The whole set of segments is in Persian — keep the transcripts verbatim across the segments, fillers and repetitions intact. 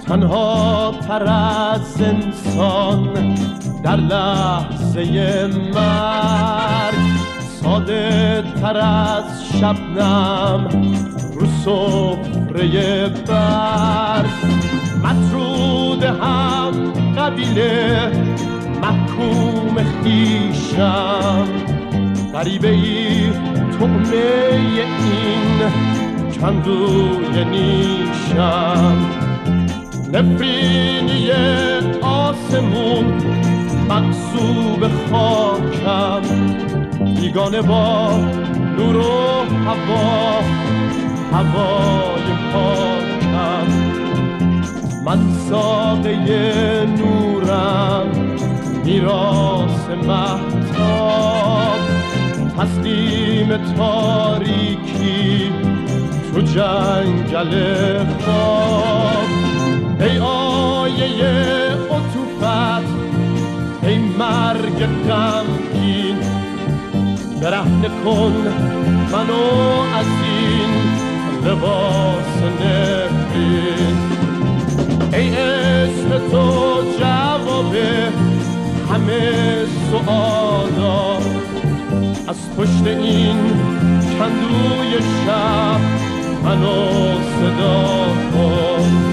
تنها تر از انسان در لحظه مرگ، ساده تر از شبنم رو سفره برگ، مطرود هم قبیله محکوم خیشم، غریبه ای طعمه این کندوی نیشم، نفرینی آسمون مقصوب خاکم، بیگانه با نور و هوا هوای پاکم، من ساقه نورم میراث مهتاب، تسلیم تاریکی تو جنگل خواب، ای آیه عطوفت ای مرگ غمگین، برهنه کن منو از این لباس نفرین، ای اسم تو جواب همه سوالا، از پشت این کندوی شب منو صدا کن.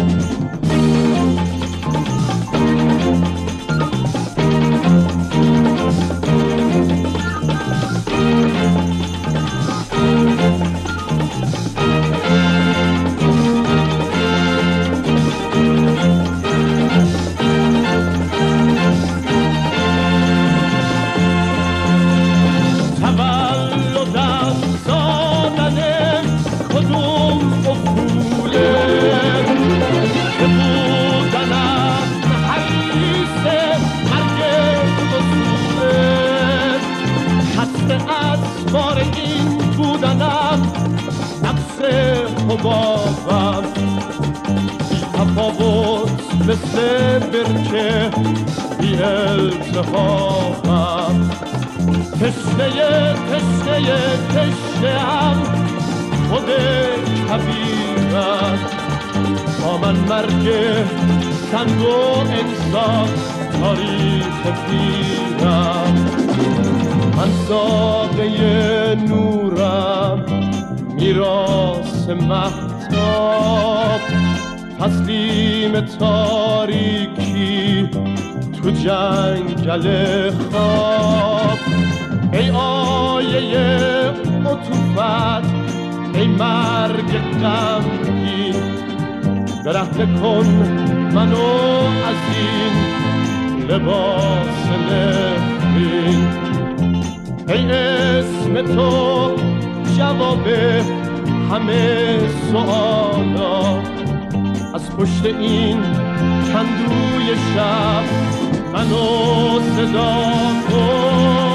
حبابم بی تفاوت مثل برکه بی التهابم، تشنه تشنه تشنه هم خود کبیرم، با من مرگ سنگ و انسان تاریخ پیرم، من ساقه نورم میراث مهتاب، تسلیم تاریکی تو جنگل خواب، ای آیه عطوفت ای مرگ غمگین، برهنه کن منو از این لباس نفرین، ای اسم تو جواب همه سوالا، از پشت این کندوی شب منو صدا کن.